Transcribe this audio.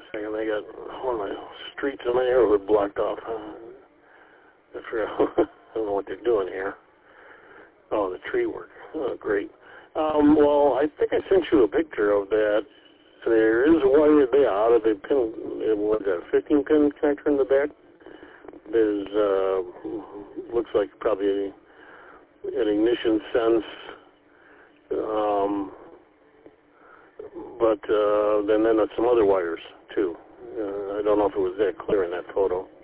second. They got one of the streets in my neighborhood blocked off. I don't know what they're doing here. Oh, the tree work. Oh, great. Well, I think I sent you a picture of that. There is a wire there out of the pin. What's that? 15-pin connector in the back. There's looks like probably an ignition sense. But then there's some other wires too. I don't know if it was that clear in that photo.